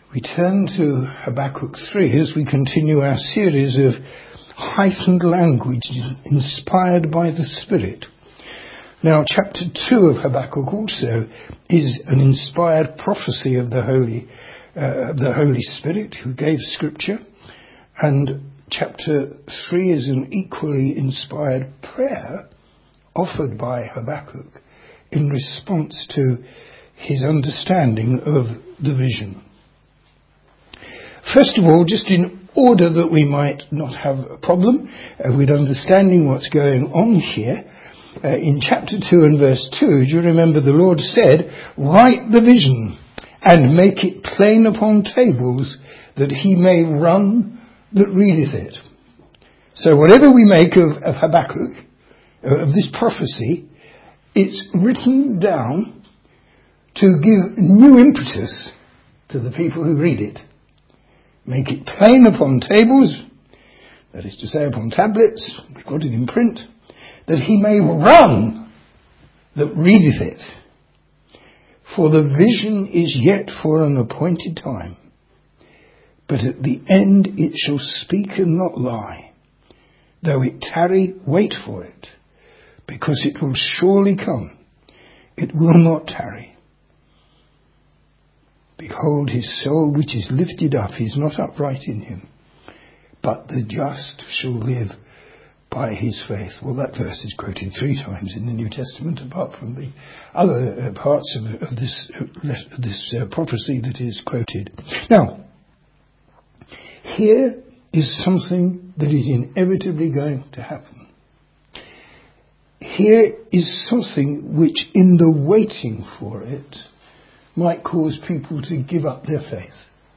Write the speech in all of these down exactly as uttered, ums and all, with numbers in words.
We turn to Habakkuk three as we continue our series of heightened language inspired by the Spirit. Now, chapter two of Habakkuk also is an inspired prophecy of the Holy, uh, the Holy Spirit who gave Scripture, and chapter three is an equally inspired prayer offered by Habakkuk in response to his understanding of the vision. First of all, just in order that we might not have a problem uh, with understanding what's going on here, uh, in chapter two and verse two, do you remember the Lord said, "Write the vision and make it plain upon tables, that he may run that readeth it." So whatever we make of, of Habakkuk, uh, of this prophecy, it's written down to give new impetus to the people who read it. Make it plain upon tables, that is to say upon tablets, we've got it in print, that he may run that readeth it. For the vision is yet for an appointed time, but at the end it shall speak and not lie. Though it tarry, wait for it, because it will surely come. It will not tarry. Behold, his soul which is lifted up is not upright in him, but the just shall live by his faith. Well, that verse is quoted three times in the New Testament, apart from the other uh, parts of, of this, uh, this uh, prophecy that is quoted. Now, here is something that is inevitably going to happen. Here is something which, in the waiting for it, might cause people to give up their faith.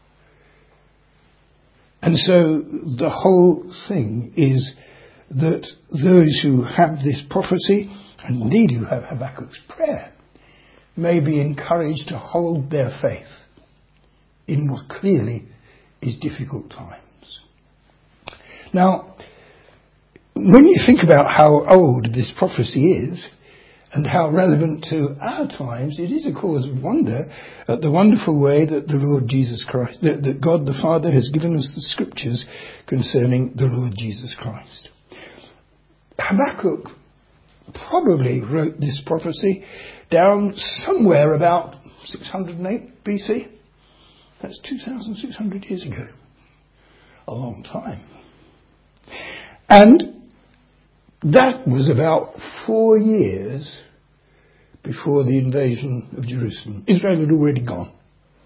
And so the whole thing is that those who have this prophecy, and indeed who have Habakkuk's prayer, may be encouraged to hold their faith in what clearly is difficult times. Now, when you think about how old this prophecy is, and how relevant to our times, it is a cause of wonder at the wonderful way that the Lord Jesus Christ, that, that God the Father has given us the Scriptures concerning the Lord Jesus Christ. Habakkuk probably wrote this prophecy down somewhere about six hundred eight B C. That's two thousand six hundred years ago. A long time. And that was about four years before the invasion of Jerusalem. Israel had already gone.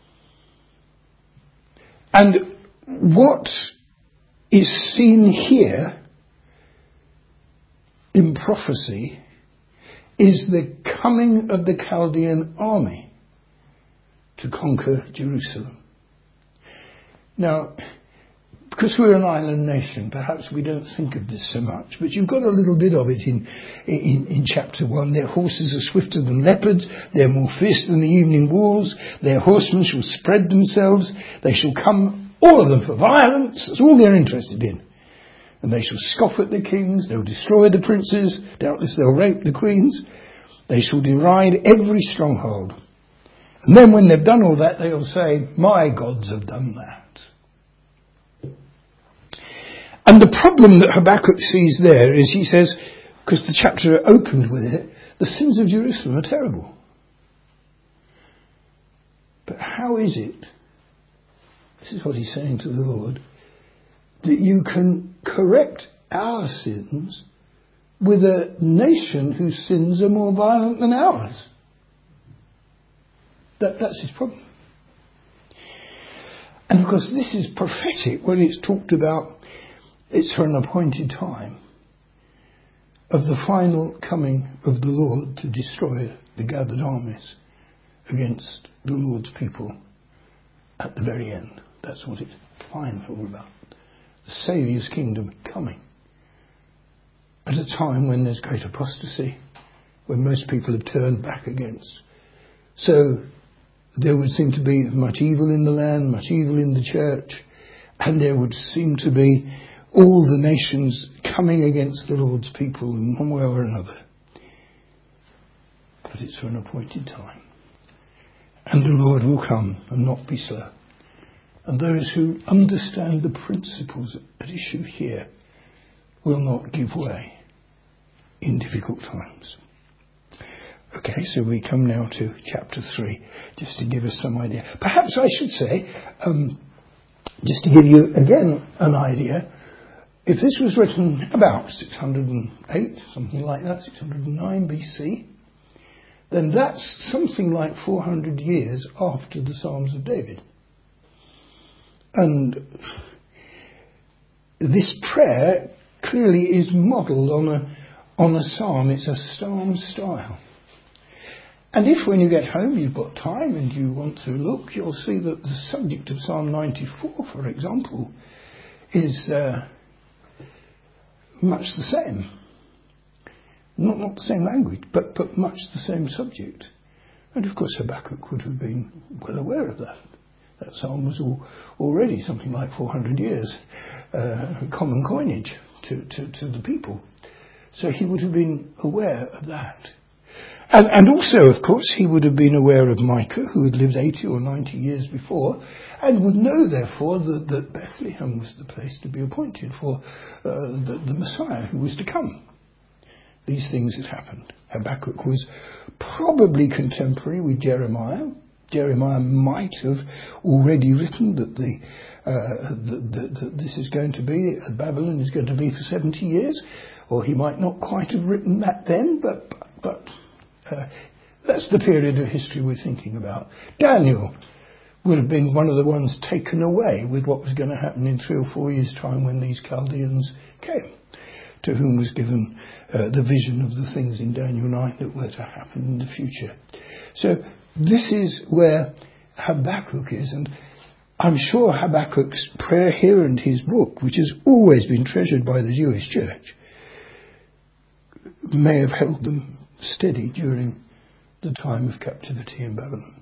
And what is seen here in prophecy is the coming of the Chaldean army to conquer Jerusalem. Now, because we're an island nation, perhaps we don't think of this so much, but you've got a little bit of it in, in, in chapter one. Their horses are swifter than leopards, they're more fierce than the evening wolves, their horsemen shall spread themselves, they shall come, all of them, for violence, that's all they're interested in. And they shall scoff at the kings, they'll destroy the princes, doubtless they'll rape the queens, they shall deride every stronghold. And then when they've done all that, they'll say, "My gods have done that." And the problem that Habakkuk sees there is, he says, because the chapter opened with it, the sins of Jerusalem are terrible. But how is it, this is what he's saying to the Lord, that you can correct our sins with a nation whose sins are more violent than ours? That, that's his problem. And of course this is prophetic when it's talked about. It's for an appointed time of the final coming of the Lord to destroy the gathered armies against the Lord's people at the very end. That's what it's final all about. The Saviour's kingdom coming at a time when there's great apostasy, when most people have turned back against. So there would seem to be much evil in the land, much evil in the church, and there would seem to be all the nations coming against the Lord's people in one way or another. But it's for an appointed time. And the Lord will come and not be slow. And those who understand the principles at issue here will not give way in difficult times. Okay, so we come now to chapter three, just to give us some idea. Perhaps I should say, um, just to give you again an idea, if this was written about six hundred eight, something like that, six hundred nine B C, then that's something like four hundred years after the Psalms of David. And this prayer clearly is modelled on a on a psalm. It's a psalm style. And if when you get home you've got time and you want to look, you'll see that the subject of Psalm ninety-four, for example, is uh, much the same. Not not the same language, but, but much the same subject. And of course Habakkuk would have been well aware of that. That psalm was all, already something like four hundred years uh, common coinage to, to, to the people. So he would have been aware of that. And, and also, of course, he would have been aware of Micah, who had lived eighty or ninety years before, and would know, therefore, that, that Bethlehem was the place to be appointed for uh, the, the Messiah who was to come. These things had happened. Habakkuk was probably contemporary with Jeremiah. Jeremiah might have already written that the, uh, the, the, the this is going to be, uh, Babylon is going to be for seventy years, or he might not quite have written that then, but but uh, that's the period of history we're thinking about. Daniel would have been one of the ones taken away with what was going to happen in three or four years' time when these Chaldeans came, to whom was given uh, the vision of the things in Daniel nine that were to happen in the future. So this is where Habakkuk is, and I'm sure Habakkuk's prayer here and his book, which has always been treasured by the Jewish church, may have held them steady during the time of captivity in Babylon.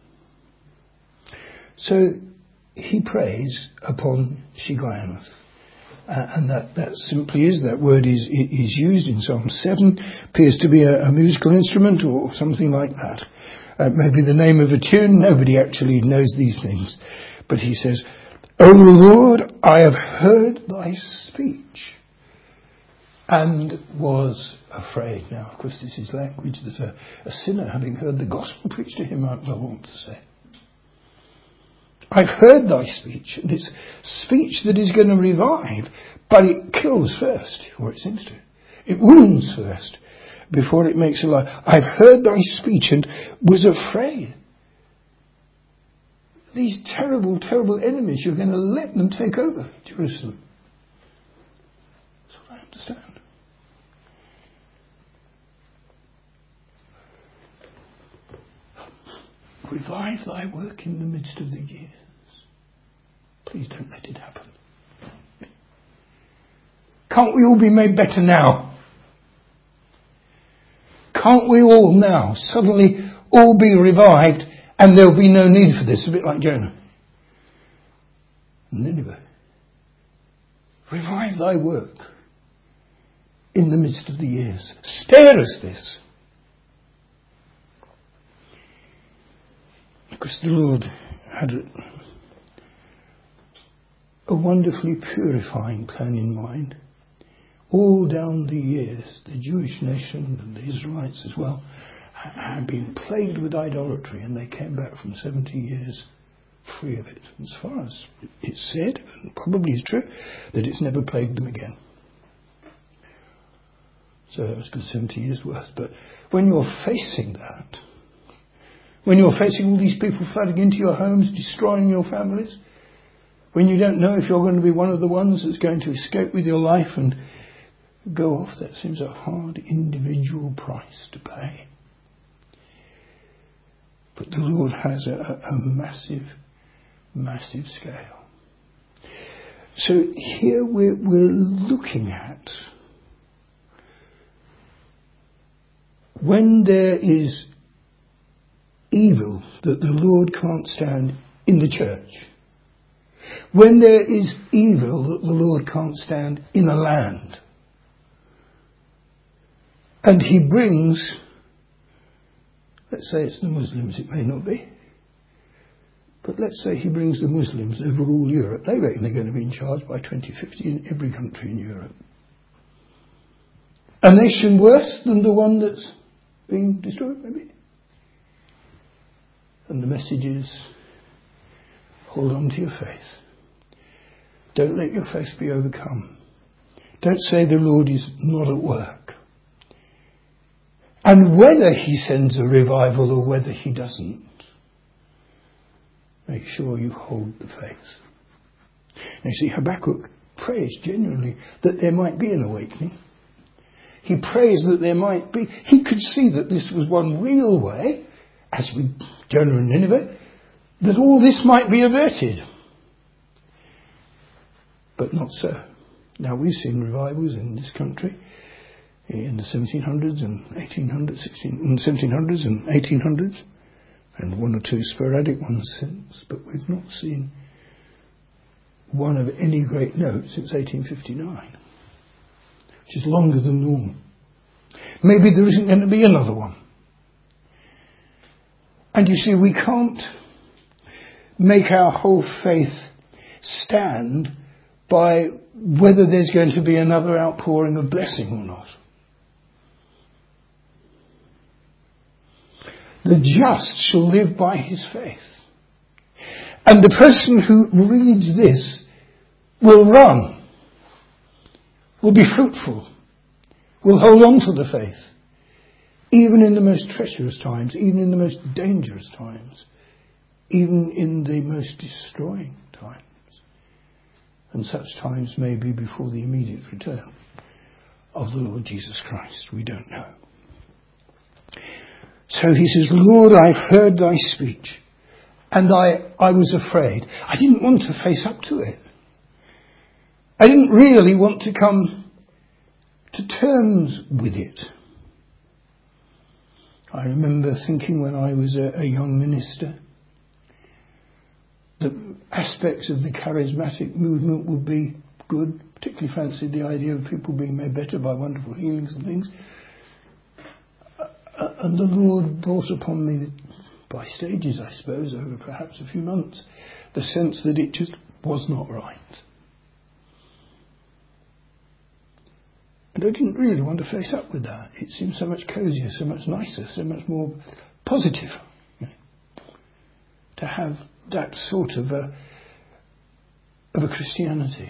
So he prays upon Shigionoth. Uh, and that, that simply is, that word is is used in Psalm seven, appears to be a, a musical instrument or something like that. Uh, maybe the name of a tune, nobody actually knows these things. But he says, O Lord, I have heard thy speech and was afraid. Now, of course, this is language that a, a sinner, having heard the gospel preached to him, might well want to say. I've heard thy speech, and it's speech that is going to revive, but it kills first, or it seems to. It wounds first, before it makes alive. I've heard thy speech and was afraid. These terrible, terrible enemies, you're going to let them take over Jerusalem. That's what I understand. Revive thy work in the midst of the years. Please don't let it happen. Can't we all be made better now? Can't we all now suddenly all be revived and there'll be no need for this? A bit like Jonah. Nineveh. Revive thy work in the midst of the years. Spare us this. Because the Lord had a, a wonderfully purifying plan in mind. All down the years, the Jewish nation and the Israelites as well had been plagued with idolatry, and they came back from seventy years free of it. As far as it's said, and probably is true, that it's never plagued them again. So it was good seventy years worth. But when you're facing that, when you're facing all these people flooding into your homes, destroying your families, when you don't know if you're going to be one of the ones that's going to escape with your life and go off, that seems a hard individual price to pay. But the Lord has a, a, a massive, massive scale. So here we're, we're looking at when there is evil that the Lord can't stand in the church, when there is evil that the Lord can't stand in a land, and he brings, let's say it's the Muslims, it may not be, But let's say he brings the Muslims over all Europe. They reckon they're going to be in charge by twenty fifty in every country in Europe. A nation worse than the one that's being destroyed, maybe. And the message is, hold on to your faith. Don't let your faith be overcome. Don't say the Lord is not at work. And whether he sends a revival or whether he doesn't, make sure you hold the faith. Now you see, Habakkuk prays genuinely that there might be an awakening. He prays that there might be. He could see that this was one real way, as with Jonah and Nineveh, that all this might be averted. But not so. Now we've seen revivals in this country in the seventeen hundreds and eighteen hundreds, sixteen, in the seventeen hundreds and eighteen hundreds, and one or two sporadic ones since, but we've not seen one of any great note since eighteen fifty-nine, which is longer than normal. Maybe there isn't going to be another one. And you see, we can't make our whole faith stand by whether there's going to be another outpouring of blessing or not. The just shall live by his faith. And the person who reads this will run, will be fruitful, will hold on to the faith, even in the most treacherous times, even in the most dangerous times, even in the most destroying times. And such times may be before the immediate return of the Lord Jesus Christ. We don't know. So he says, Lord, I've heard thy speech, and I, I was afraid. I didn't want to face up to it. I didn't really want to come to terms with it. I remember thinking when I was a, a young minister that aspects of the charismatic movement would be good. Particularly fancied the idea of people being made better by wonderful healings and things. Uh, and the Lord brought upon me, by stages I suppose, over perhaps a few months, the sense that it just was not right. And I didn't really want to face up with that. It seemed so much cosier, so much nicer, so much more positive, you know, to have that sort of a, of a Christianity.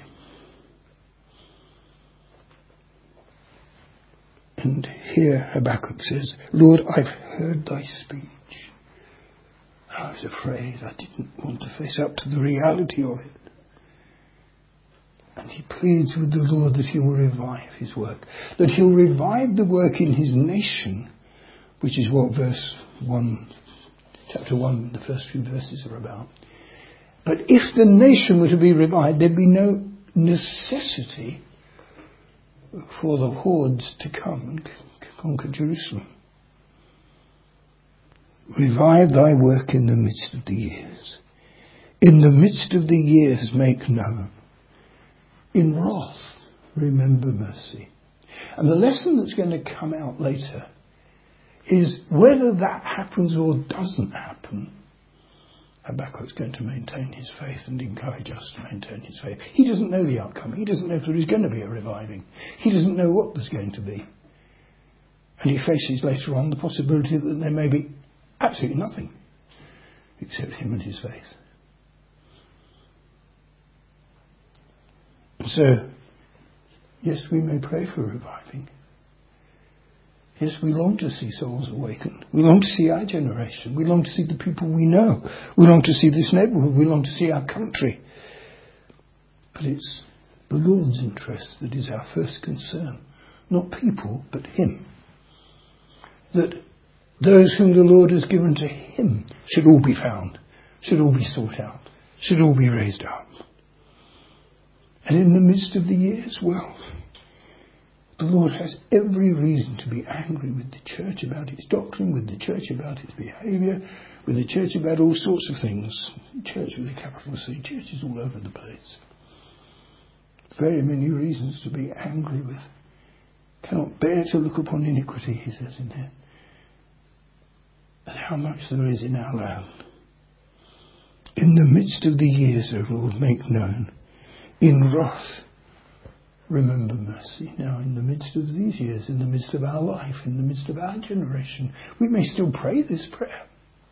And here Habakkuk says, Lord, I've heard thy speech. I was afraid. I didn't want to face up to the reality of it. And he pleads with the Lord that he will revive his work, that he'll revive the work in his nation, which is what verse one, chapter one, the first few verses are about. But if the nation were to be revived, there'd be no necessity for the hordes to come and conquer Jerusalem. Revive thy work in the midst of the years. In the midst of the years make known. In wrath, remember mercy. And the lesson that's going to come out later is whether that happens or doesn't happen, Habakkuk's going to maintain his faith and encourage us to maintain his faith. He doesn't know the outcome. He doesn't know if there is going to be a reviving. He doesn't know what there's going to be. And he faces later on the possibility that there may be absolutely nothing except him and his faith. So, yes, we may pray for reviving. Yes, we long to see souls awakened. We long to see our generation. We long to see the people we know. We long to see this neighbourhood. We long to see our country. But it's the Lord's interest that is our first concern. Not people, but him. That those whom the Lord has given to him should all be found, should all be sought out, should all be raised up. And in the midst of the years, well, the Lord has every reason to be angry with the church about its doctrine, with the church about its behaviour, with the church about all sorts of things. Church with a capital C, churches all over the place. Very many reasons to be angry with. Cannot bear to look upon iniquity, he says in there. And how much there is in our land. In the midst of the years, O Lord, make known. In wrath, remember mercy. Now, in the midst of these years, in the midst of our life, in the midst of our generation, we may still pray this prayer.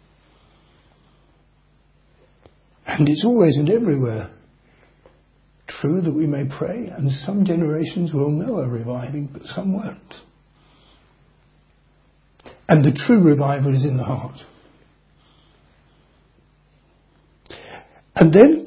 And it's always and everywhere true that we may pray, and some generations will know a reviving, but some won't. And the true revival is in the heart. And then,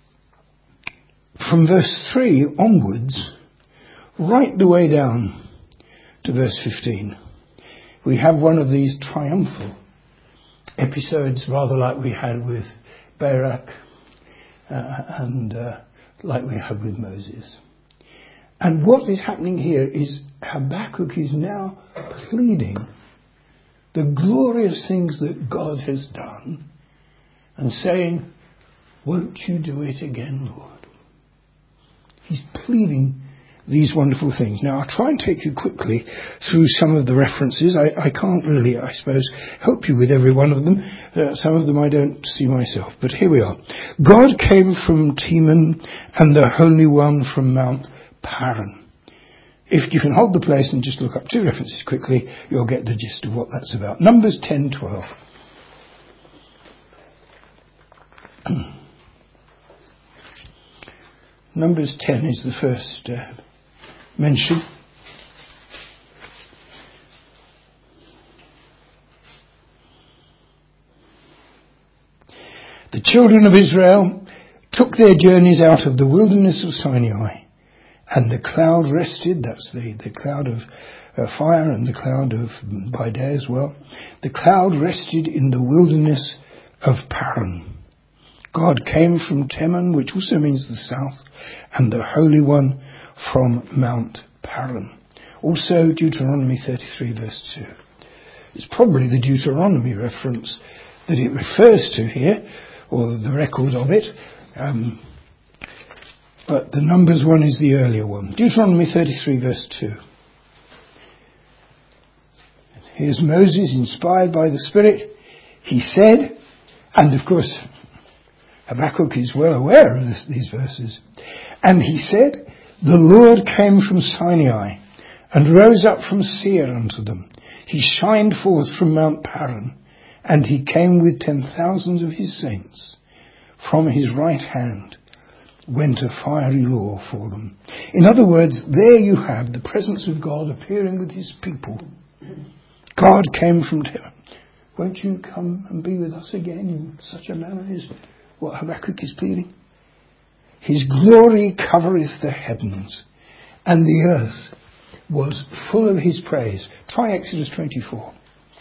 from verse three onwards, right the way down to verse fifteen, we have one of these triumphal episodes, rather like we had with Barak uh, and uh, like we had with Moses. And what is happening here is Habakkuk is now pleading the glorious things that God has done and saying, won't you do it again, Lord? He's pleading these wonderful things. Now, I'll try and take you quickly through some of the references. I, I can't really, I suppose, help you with every one of them. Uh, some of them I don't see myself. But here we are. God came from Teman and the Holy One from Mount Paran. If you can hold the place and just look up two references quickly, you'll get the gist of what that's about. Numbers ten twelve. Numbers ten is the first uh, mention. The children of Israel took their journeys out of the wilderness of Sinai, and the cloud rested. That's the, the cloud of uh, fire and the cloud of by day as well. The cloud rested in the wilderness of Paran. God came from Teman, which also means the south, and the Holy One from Mount Paran. Also Deuteronomy thirty-three verse two. It's probably the Deuteronomy reference that it refers to here, or the record of it. Um, but the Numbers one is the earlier one. Deuteronomy thirty-three verse two. Here's Moses inspired by the Spirit. He said, and of course Habakkuk is well aware of this, these verses. And he said, the Lord came from Sinai and rose up from Seir unto them. He shined forth from Mount Paran, and he came with ten thousands of his saints. From his right hand went a fiery law for them. In other words, there you have the presence of God appearing with his people. God came from Teman. Won't you come and be with us again in such a manner as what Habakkuk is pleading? His glory covereth the heavens, and the earth was full of his praise. Try Exodus twenty-four.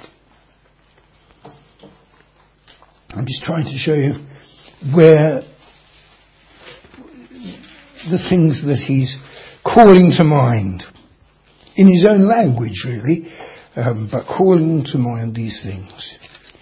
I'm just trying to show you where the things that he's calling to mind, in his own language really, um, but calling to mind these things.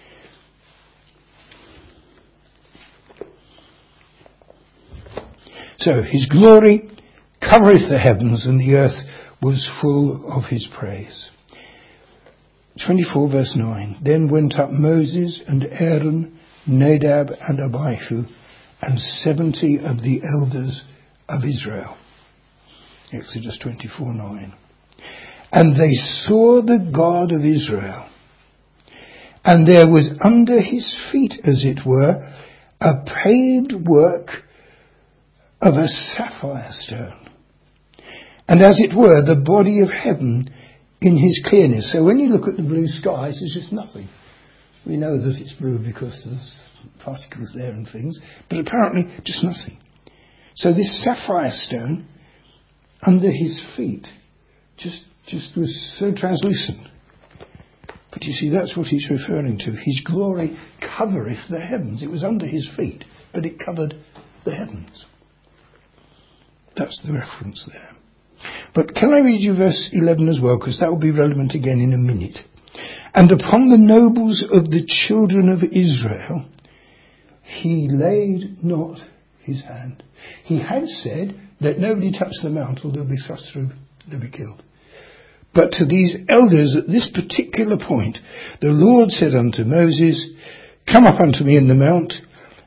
So, his glory covereth the heavens, and the earth was full of his praise. twenty-four verse nine. Then went up Moses and Aaron, Nadab and Abihu, and seventy of the elders of Israel. Exodus twenty-four nine. And they saw the God of Israel, and there was under his feet, as it were, a paved work of a sapphire stone, and as it were the body of heaven in his clearness. So when you look at the blue skies, there's just nothing. We know that it's blue because there's particles there and things, but apparently just nothing. So this sapphire stone under his feet just just was so translucent. But you see, that's what he's referring to. His glory covereth the heavens. It was under his feet, but it covered the heavens. That's the reference there. But can I read you verse eleven as well, because that will be relevant again in a minute. And upon the nobles of the children of Israel he laid not his hand. He had said, let nobody touch the mount or they'll be thrust through, they'll be killed. But to these elders at this particular point, the Lord said unto Moses, come up unto me in the mount,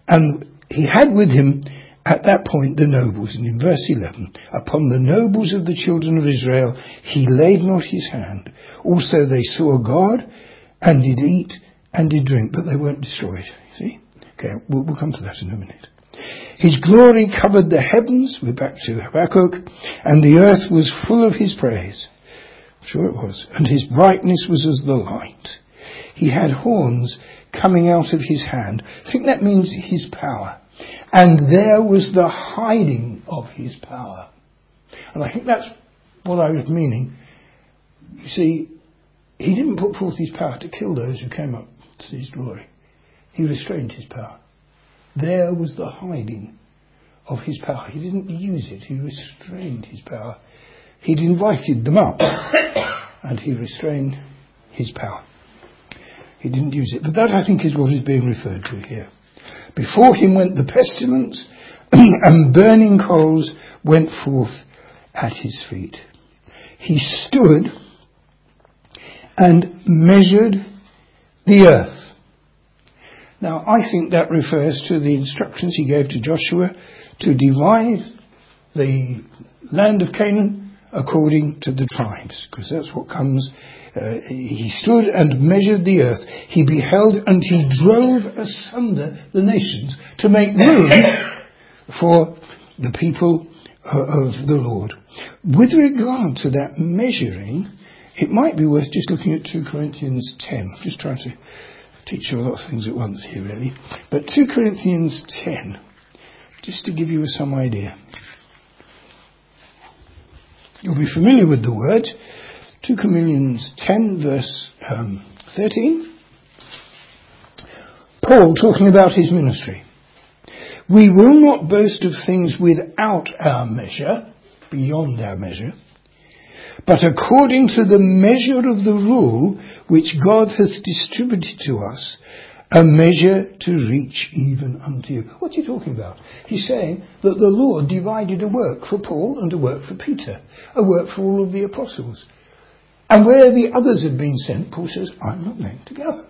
And he had with him at that point the nobles. And in verse eleven, upon the nobles of the children of Israel he laid not his hand. Also they saw God and did eat and did drink, but they weren't destroyed. See? Okay, we'll, we'll come to that in a minute. His glory covered the heavens, we're back to Habakkuk, and the earth was full of his praise. Sure it was. And his brightness was as the light. He had horns coming out of his hand. I think that means his power. And there was the hiding of his power. And I think that's what I was meaning. You see, he didn't put forth his power to kill those who came up to his glory. He restrained his power. There was the hiding of his power. He didn't use it. He restrained his power. He'd invited them up and he restrained his power. He didn't use it. But that, I think, is what is being referred to here. Before him went the pestilence and burning coals went forth at his feet. He stood and measured the earth. Now, I think that refers to the instructions he gave to Joshua to divide the land of Canaan according to the tribes, because that's what comes. Uh, he stood and measured the earth. He beheld and he drove asunder the nations to make room for the people of the Lord. With regard to that measuring, it might be worth just looking at two Corinthians ten. I'm just trying to teach you a lot of things at once here, really. But two Corinthians ten, just to give you some idea. You'll be familiar with the word. two Corinthians ten, verse um, thirteen. Paul talking about his ministry. We will not boast of things without our measure, beyond our measure, but according to the measure of the rule which God hath distributed to us, a measure to reach even unto you. What's he talking about? He's saying that the Lord divided a work for Paul and a work for Peter, a work for all of the apostles. And where the others had been sent, Paul says, I'm not going to go.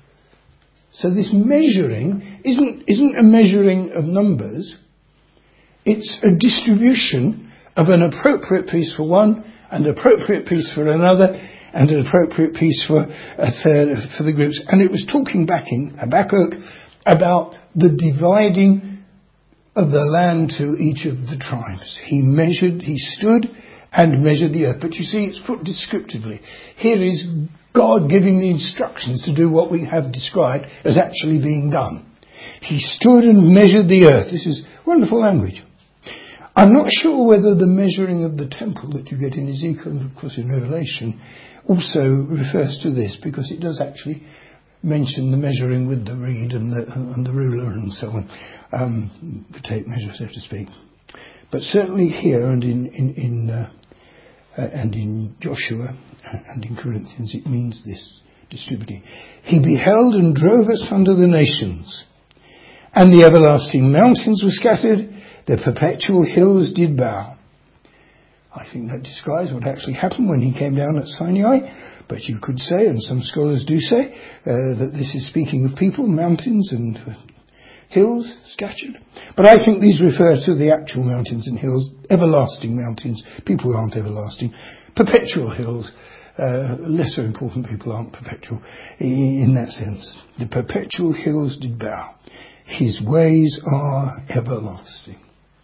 So this measuring isn't, isn't a measuring of numbers. It's a distribution of an appropriate piece for one, and an appropriate piece for another, and an appropriate piece for a third for the groups. And it was talking back in Habakkuk about the dividing of the land to each of the tribes. He measured, he stood and measured the earth. But you see, it's put descriptively. Here is God giving the instructions to do what we have described as actually being done. He stood and measured the earth. This is wonderful language. I'm not sure whether the measuring of the temple that you get in Ezekiel and of course in Revelation also refers to this, because it does actually mention the measuring with the reed and the, and the ruler and so on, um, the tape measure, so to speak. But certainly here and in in, in uh, uh, and in Joshua and in Corinthians, it means this distributing. He beheld and drove us under the nations, and the everlasting mountains were scattered. The perpetual hills did bow. I think that describes what actually happened when he came down at Sinai. But you could say, and some scholars do say, uh, that this is speaking of people, mountains and uh, hills scattered. But I think these refer to the actual mountains and hills, everlasting mountains. People aren't everlasting. Perpetual hills. Uh, lesser important people aren't perpetual in, in that sense. The perpetual hills did bow. His ways are everlasting.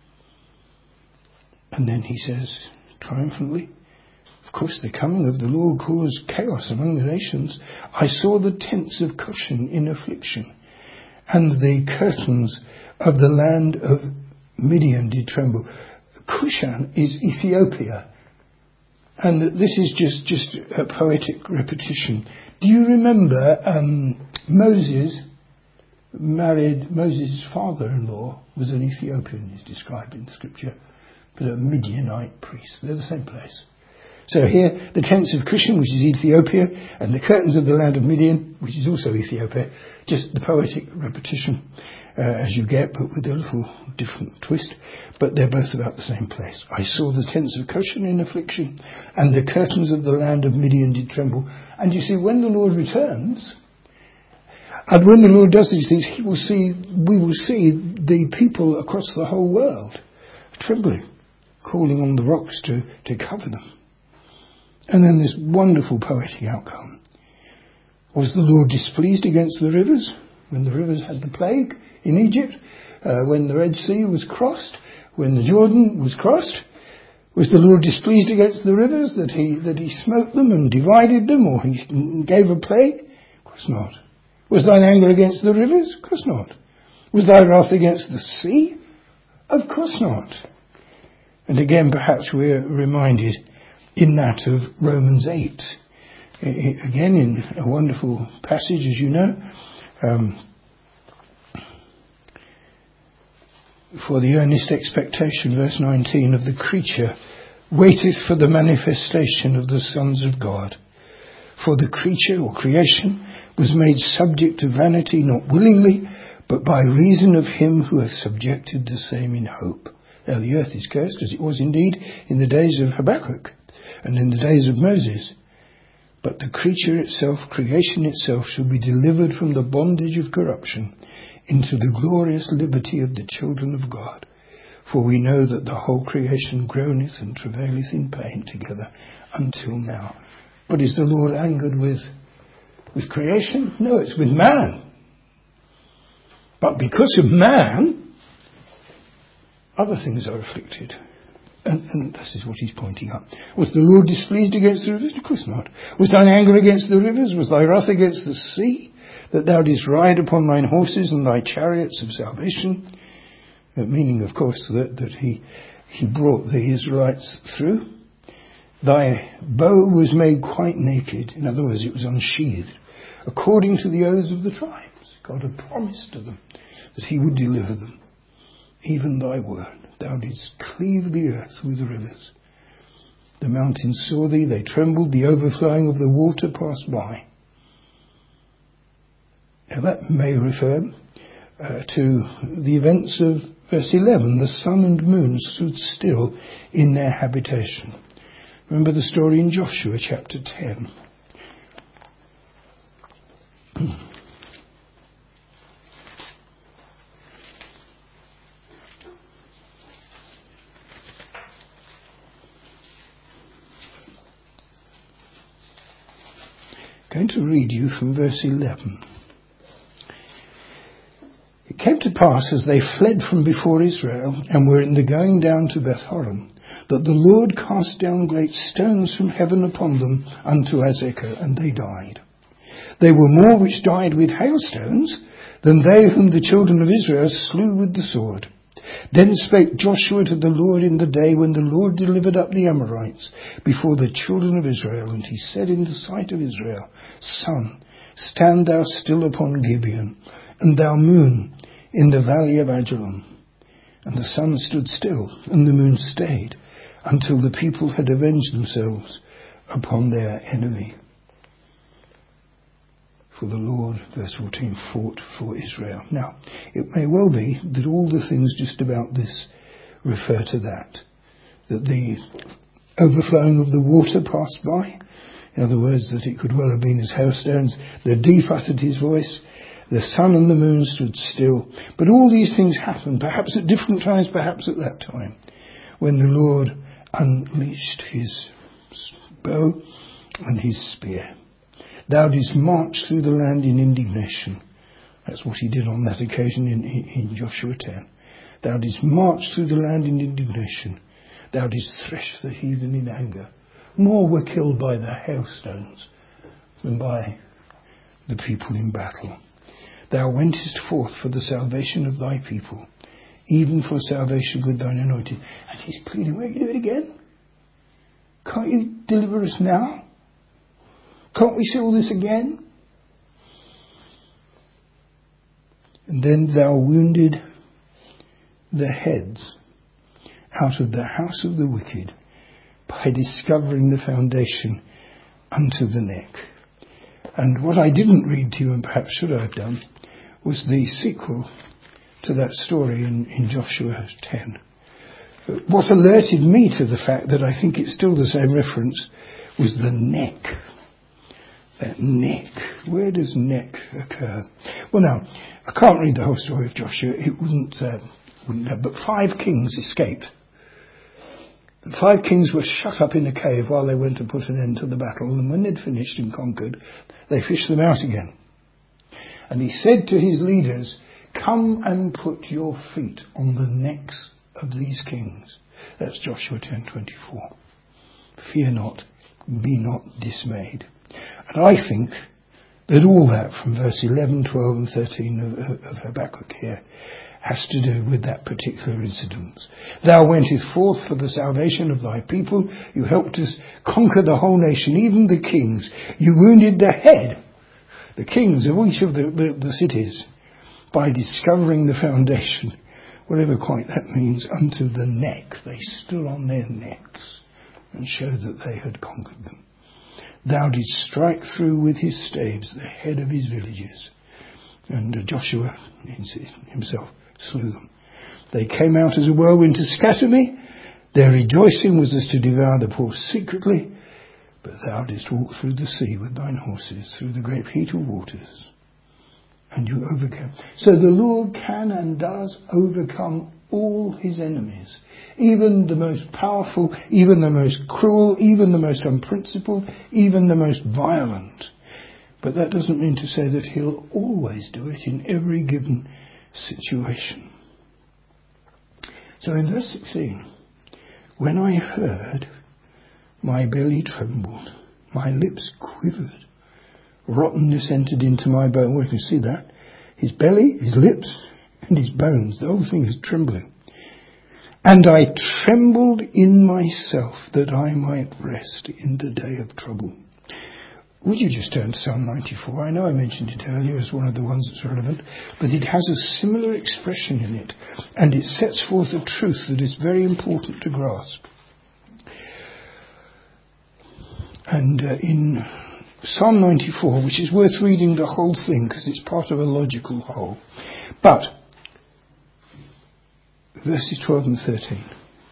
And then he says, triumphantly, of course the coming of the Lord caused chaos among the nations. I saw the tents of Cushan in affliction, and the curtains of the land of Midian did tremble. Cushan is Ethiopia. And this is just, just a poetic repetition. Do you remember um, Moses married, Moses' father-in-law was an Ethiopian, is described in the scripture, but a Midianite priest. They're the same place. So here, the tents of Cushan, which is Ethiopia, and the curtains of the land of Midian, which is also Ethiopia, just the poetic repetition uh, as you get, but with a little different twist. But they're both about the same place. I saw the tents of Cushan in affliction, and the curtains of the land of Midian did tremble. And you see, when the Lord returns, And when the Lord does these things, he will see, we will see the people across the whole world trembling, calling on the rocks to, to cover them. And then this wonderful poetic outcome. Was the Lord displeased against the rivers? When the rivers had the plague in Egypt? Uh, when the Red Sea was crossed? When the Jordan was crossed? Was the Lord displeased against the rivers that he, that he smote them and divided them, or he gave a plague? Of course not. Was thine anger against the rivers? Of course not. Was thy wrath against the sea? Of course not. And again, perhaps we're reminded in that of Romans eight. Again, in a wonderful passage, as you know. Um, for the earnest expectation, verse nineteen, of the creature waiteth for the manifestation of the sons of God. For the creature, or creation, was made subject to vanity, not willingly, but by reason of him who hath subjected the same in hope. Now the earth is cursed, as it was indeed in the days of Habakkuk, and in the days of Moses. But the creature itself, creation itself, shall be delivered from the bondage of corruption into the glorious liberty of the children of God. For we know that the whole creation groaneth and travaileth in pain together until now. But is the Lord angered with, with creation? No, it's with man. But because of man, other things are afflicted. And, and this is what he's pointing out. Was the Lord displeased against the rivers? Of course not. Was thine anger against the rivers? Was thy wrath against the sea? That thou didst ride upon thine horses and thy chariots of salvation? Uh, meaning, of course, that, that he, he brought the Israelites through. Thy bow was made quite naked. In other words, it was unsheathed. According to the oaths of the tribes. God had promised to them that he would deliver them. Even thy word. Thou didst cleave the earth with rivers. The mountains saw thee, they trembled, the overflowing of the water passed by. Now that may refer uh, to the events of verse eleven. The sun and moon stood still in their habitation. Remember the story in Joshua chapter ten. I'm going to read you from verse eleven. It came to pass, as they fled from before Israel, and were in the going down to Beth-horon, that the Lord cast down great stones from heaven upon them unto Azekah, and they died. They were more which died with hailstones than they whom the children of Israel slew with the sword. Then spake Joshua to the Lord in the day when the Lord delivered up the Amorites before the children of Israel. And he said in the sight of Israel, Sun, stand thou still upon Gibeon, and thou moon in the valley of Ajalon. And the sun stood still, and the moon stayed, until the people had avenged themselves upon their enemy. For the Lord, verse fourteen, fought for Israel. Now, it may well be that all the things just about this refer to that. That the overflowing of the water passed by. In other words, that it could well have been his hailstones. The deep uttered his voice. The sun and the moon stood still. But all these things happened, perhaps at different times, perhaps at that time, when the Lord unleashed his bow and his spear. Thou didst march through the land in indignation. That's what he did on that occasion in, in Joshua ten. Thou didst march through the land in indignation. Thou didst thresh the heathen in anger. More were killed by the hailstones than by the people in battle. Thou wentest forth for the salvation of thy people, even for salvation with thine anointed. And he's pleading, will you do it again? Can't you deliver us now? Can't we see all this again? And then thou wounded the heads out of the house of the wicked by discovering the foundation unto the neck. And what I didn't read to you, and perhaps should I have done, was the sequel to that story in, in Joshua ten. What alerted me to the fact that I think it's still the same reference was the neck. That neck. Where does neck occur? Well, now, I can't read the whole story of Joshua. It wouldn't, uh, wouldn't have, but five kings escaped. The five kings were shut up in a cave while they went to put an end to the battle, and when they'd finished and conquered, they fished them out again. And he said to his leaders, "Come and put your feet on the necks of these kings." That's Joshua ten twenty-four. Fear not, be not dismayed. And I think that all that from verse eleven, twelve and thirteen of, of Habakkuk here has to do with that particular incident. Thou wentest forth for the salvation of thy people. You helped us conquer the whole nation, even the kings. You wounded the head, the kings of each of the, the, the cities, by discovering the foundation, whatever quite that means, unto the neck. They stood on their necks and showed that they had conquered them. Thou didst strike through with his staves the head of his villages. And Joshua himself slew them. They came out as a whirlwind to scatter me. Their rejoicing was as to devour the poor secretly. But thou didst walk through the sea with thine horses, through the great heat of waters. And you overcame. So the Lord can and does overcome all his enemies. Even the most powerful, even the most cruel, even the most unprincipled, even the most violent. But that doesn't mean to say that he'll always do it in every given situation. So in verse sixteen, when I heard, my belly trembled, my lips quivered, rottenness entered into my bone. Well, you can see that. His belly, his lips, and his bones, the whole thing is trembling. And I trembled in myself that I might rest in the day of trouble. Would you just turn to Psalm ninety-four? I know I mentioned it earlier as one of the ones that's relevant, but it has a similar expression in it, and it sets forth a truth that is very important to grasp. And uh, in Psalm ninety-four, which is worth reading the whole thing because it's part of a logical whole, but verses twelve and thirteen.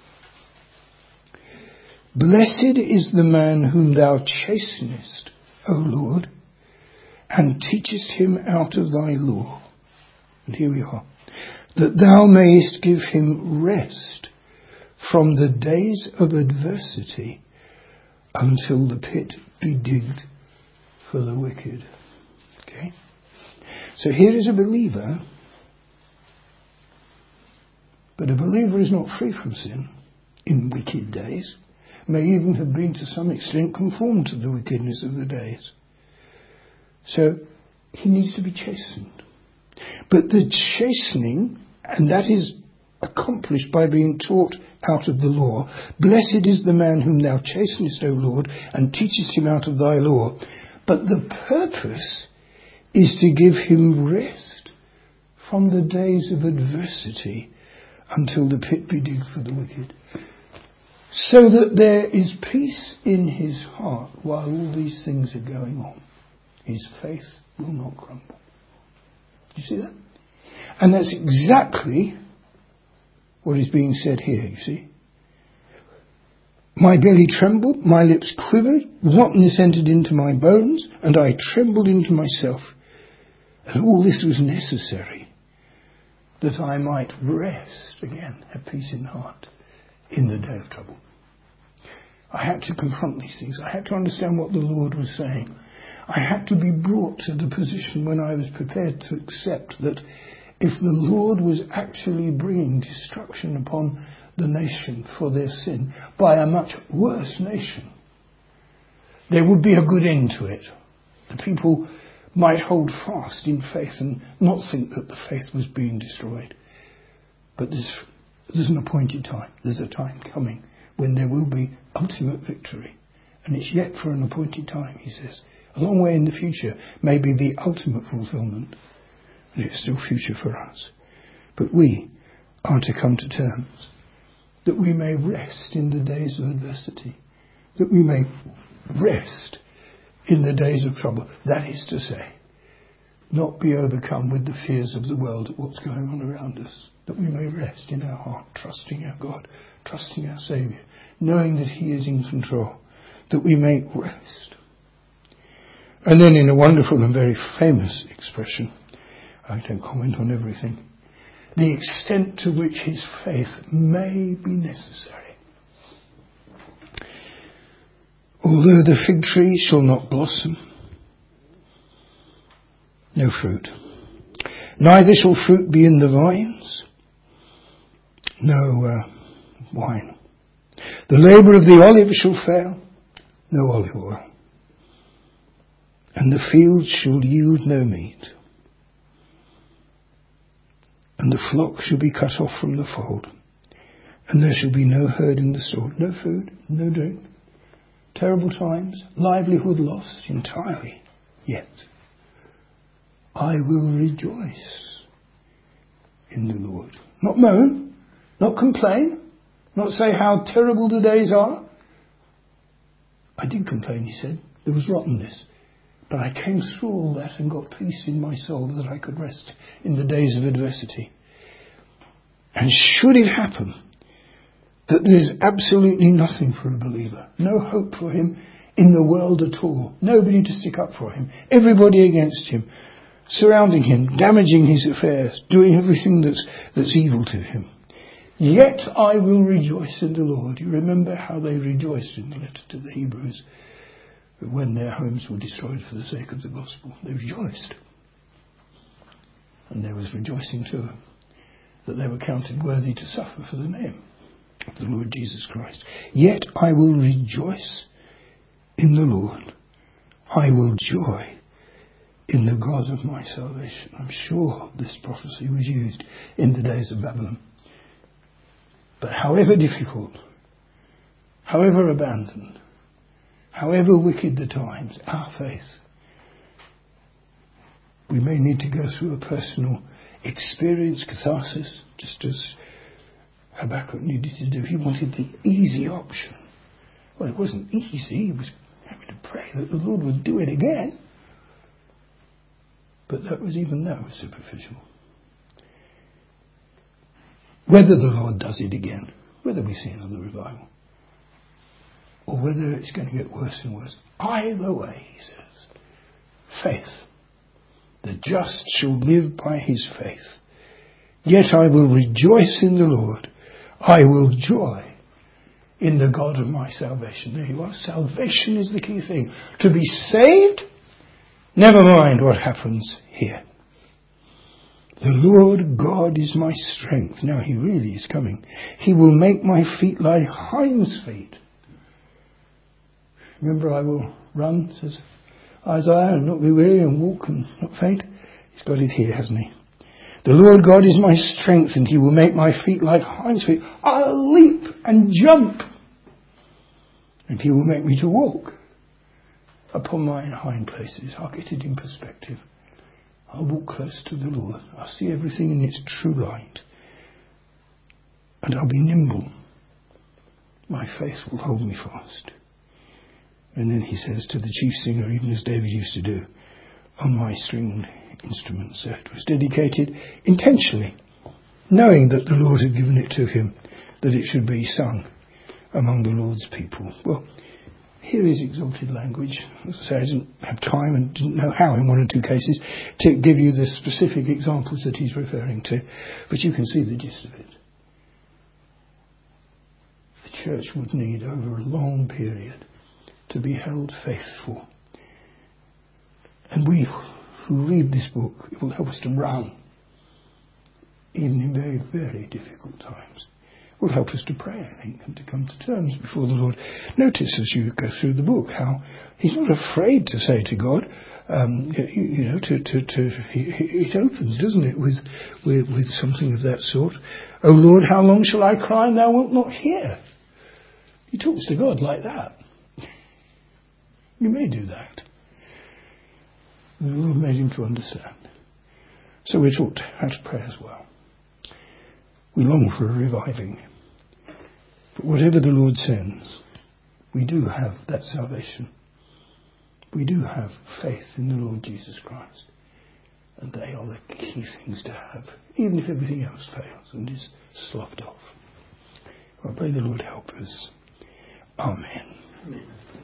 Blessed is the man whom thou chastenest, O Lord, and teachest him out of thy law. And here we are. That thou mayest give him rest from the days of adversity until the pit be digged for the wicked. Okay? So here is a believer, but a believer is not free from sin in wicked days. May even have been to some extent conformed to the wickedness of the days. So he needs to be chastened. But the chastening, and that is accomplished by being taught out of the law. Blessed is the man whom thou chastenest, O Lord, and teachest him out of thy law. But the purpose is to give him rest from the days of adversity until the pit be digged for the wicked. So that there is peace in his heart while all these things are going on. His faith will not crumble. Do you see that? And that's exactly what is being said here, you see. My belly trembled, my lips quivered, rottenness entered into my bones, and I trembled into myself. And all this was necessary that I might rest, again, have peace in heart, in the day of trouble. I had to confront these things. I had to understand what the Lord was saying. I had to be brought to the position when I was prepared to accept that if the Lord was actually bringing destruction upon the nation for their sin by a much worse nation, there would be a good end to it. The people might hold fast in faith and not think that the faith was being destroyed. But there's, there's an appointed time. There's a time coming when there will be ultimate victory. And it's yet for an appointed time, he says. A long way in the future may be the ultimate fulfillment. And it's still future for us. But we are to come to terms that we may rest in the days of adversity. That we may rest in the days of trouble. That is to say, not be overcome with the fears of the world at what's going on around us. That we may rest in our heart, trusting our God, trusting our Saviour, knowing that he is in control. That we may rest. And then in a wonderful and very famous expression, I don't comment on everything, the extent to which his faith may be necessary. Although the fig tree shall not blossom, no fruit, neither shall fruit be in the vines, no uh, wine. The labour of the olive shall fail, no olive oil. And the field shall yield no meat. And the flock shall be cut off from the fold. And there shall be no herd in the stall. No food, no drink. Terrible times, livelihood lost entirely. Yet I will rejoice in the Lord. Not moan, not complain, not say how terrible the days are. I did complain, he said. There was rottenness. But I came through all that and got peace in my soul that I could rest in the days of adversity. And should it happen that there's absolutely nothing for a believer, no hope for him in the world at all, nobody to stick up for him, everybody against him, surrounding him, damaging his affairs, doing everything that's, that's evil to him, yet I will rejoice in the Lord. You remember how they rejoiced in the letter to the Hebrews when their homes were destroyed for the sake of the gospel. They rejoiced. And there was rejoicing too, that they were counted worthy to suffer for the name of the Lord Jesus Christ. Yet I will rejoice in the Lord. I will joy in the God of my salvation. I'm sure this prophecy was used in the days of Babylon. But however difficult, however abandoned, however wicked the times, our faith, we may need to go through a personal experience, catharsis, just as Habakkuk needed to do. He wanted the easy option. Well, it wasn't easy. He was having to pray that the Lord would do it again. But that was, even that was superficial. Whether the Lord does it again, whether we see another revival, or whether it's going to get worse and worse, either way, he says, faith. The just shall live by his faith. Yet I will rejoice in the Lord. I will joy in the God of my salvation. There you are. Salvation is the key thing. To be saved, never mind what happens here. The Lord God is my strength. Now he really is coming. He will make my feet like hinds' feet. Remember, I will run, says Isaiah, and not be weary, and walk and not faint. He's got it here, hasn't he? The Lord God is my strength, and he will make my feet like hinds' feet. I'll leap and jump, and he will make me to walk upon my hind places. I'll get it in perspective. I'll walk close to the Lord. I'll see everything in its true light. And I'll be nimble. My faith will hold me fast. And then he says to the chief singer, even as David used to do, on my stringed instruments. So it was dedicated intentionally, knowing that the Lord had given it to him, that it should be sung among the Lord's people. Well, here is exalted language. As I say, I didn't have time and didn't know how in one or two cases to give you the specific examples that he's referring to, but you can see the gist of it. The church would need, over a long period, to be held faithful. And we who read this book, it will help us to run, even in very, very difficult times. It will help us to pray, I think, and to come to terms before the Lord. Notice as you go through the book how he's not afraid to say to God, um, you, you know, to, to, to it opens, doesn't it, with, with with something of that sort. O Lord, how long shall I cry and thou wilt not hear? He talks to God like that. You may do that. The Lord made him to understand. So we're taught how to pray as well. We long for a reviving. But whatever the Lord sends, we do have that salvation. We do have faith in the Lord Jesus Christ. And they are the key things to have, even if everything else fails and is sloughed off. I pray the Lord help us. Amen. Amen.